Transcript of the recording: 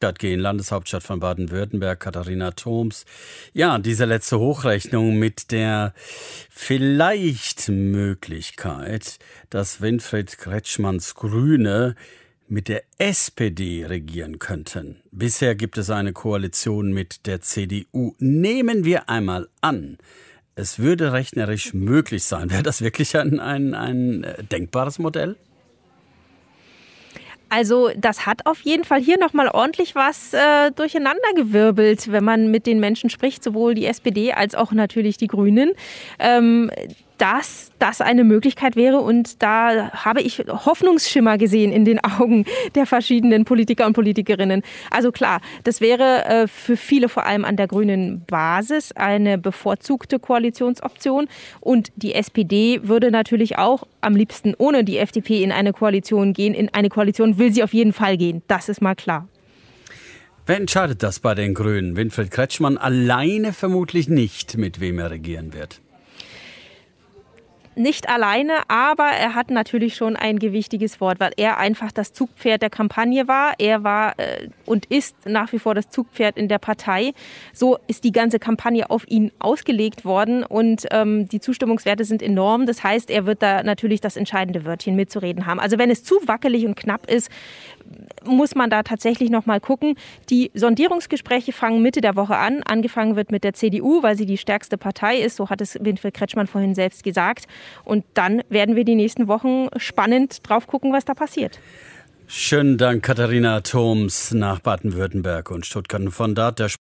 Stuttgart gehen, Landeshauptstadt von Baden-Württemberg, Katharina Thoms. Ja, diese letzte Hochrechnung mit der vielleicht Möglichkeit, dass Winfried Kretschmanns Grüne mit der SPD regieren könnten. Bisher gibt es eine Koalition mit der CDU. Nehmen wir einmal an, es würde rechnerisch möglich sein. Wäre das wirklich ein denkbares Modell? Also das hat auf jeden Fall hier nochmal ordentlich was durcheinandergewirbelt, wenn man mit den Menschen spricht, sowohl die SPD als auch natürlich die Grünen. Dass das eine Möglichkeit wäre, und da habe ich Hoffnungsschimmer gesehen in den Augen der verschiedenen Politiker und Politikerinnen. Also klar, das wäre für viele vor allem an der grünen Basis eine bevorzugte Koalitionsoption, und die SPD würde natürlich auch am liebsten ohne die FDP in eine Koalition gehen. In eine Koalition will sie auf jeden Fall gehen, das ist mal klar. Wer entscheidet das bei den Grünen? Winfried Kretschmann alleine vermutlich nicht, mit wem er regieren wird. Nicht alleine, aber er hat natürlich schon ein gewichtiges Wort, weil er einfach das Zugpferd der Kampagne war. Er war und ist nach wie vor das Zugpferd in der Partei. So ist die ganze Kampagne auf ihn ausgelegt worden, und die Zustimmungswerte sind enorm. Das heißt, er wird da natürlich das entscheidende Wörtchen mitzureden haben. Also wenn es zu wackelig und knapp ist, muss man da tatsächlich noch mal gucken. Die Sondierungsgespräche fangen Mitte der Woche an. Angefangen wird mit der CDU, weil sie die stärkste Partei ist. So hat es Winfried Kretschmann vorhin selbst gesagt. Und dann werden wir die nächsten Wochen spannend drauf gucken, was da passiert. Schönen Dank, Katharina Thoms nach Baden-Württemberg und Stuttgart. Von dort der